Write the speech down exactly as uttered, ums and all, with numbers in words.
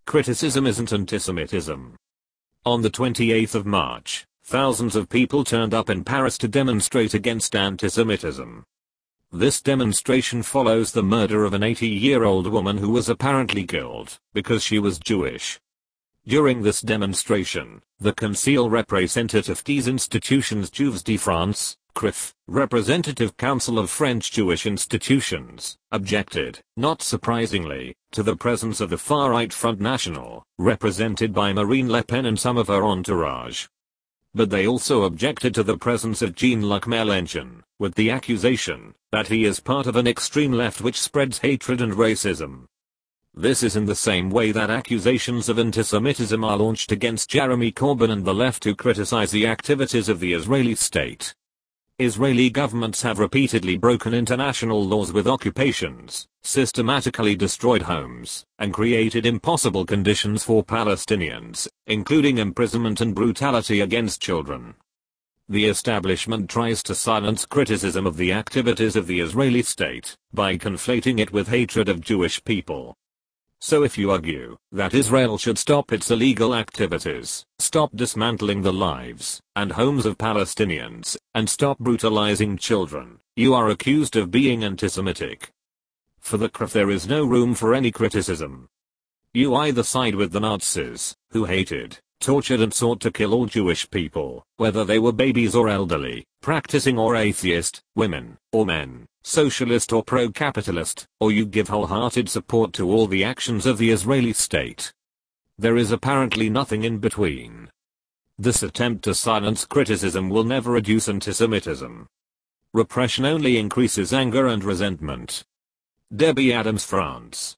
Criticism isn't antisemitism. On the twenty-eighth of March, thousands of people turned up in Paris to demonstrate against antisemitism. This demonstration follows the murder of an eighty-year-old woman who was apparently killed because she was Jewish. During this demonstration, the Conseil représentatif des institutions juives de France, C R I F, Representative Council of French Jewish Institutions, objected, not surprisingly, to the presence of the far-right Front National, represented by Marine Le Pen and some of her entourage. But they also objected to the presence of Jean-Luc Mélenchon, with the accusation that he is part of an extreme left which spreads hatred and racism. This is in the same way that accusations of antisemitism are launched against Jeremy Corbyn and the left who criticize the activities of the Israeli state. Israeli governments have repeatedly broken international laws with occupations, systematically destroyed homes, and created impossible conditions for Palestinians, including imprisonment and brutality against children. The establishment tries to silence criticism of the activities of the Israeli state by conflating it with hatred of Jewish people. So if you argue that Israel should stop its illegal activities, stop dismantling the lives and homes of Palestinians, and stop brutalizing children, you are accused of being anti-Semitic. For the C R I F there is no room for any criticism. You either side with the Nazis, who hated, tortured and sought to kill all Jewish people, whether they were babies or elderly, practicing or atheist, women or men, socialist or pro-capitalist, or you give wholehearted support to all the actions of the Israeli state. There is apparently nothing in between. This attempt to silence criticism will never reduce antisemitism. Repression only increases anger and resentment. Debbie Adams, France.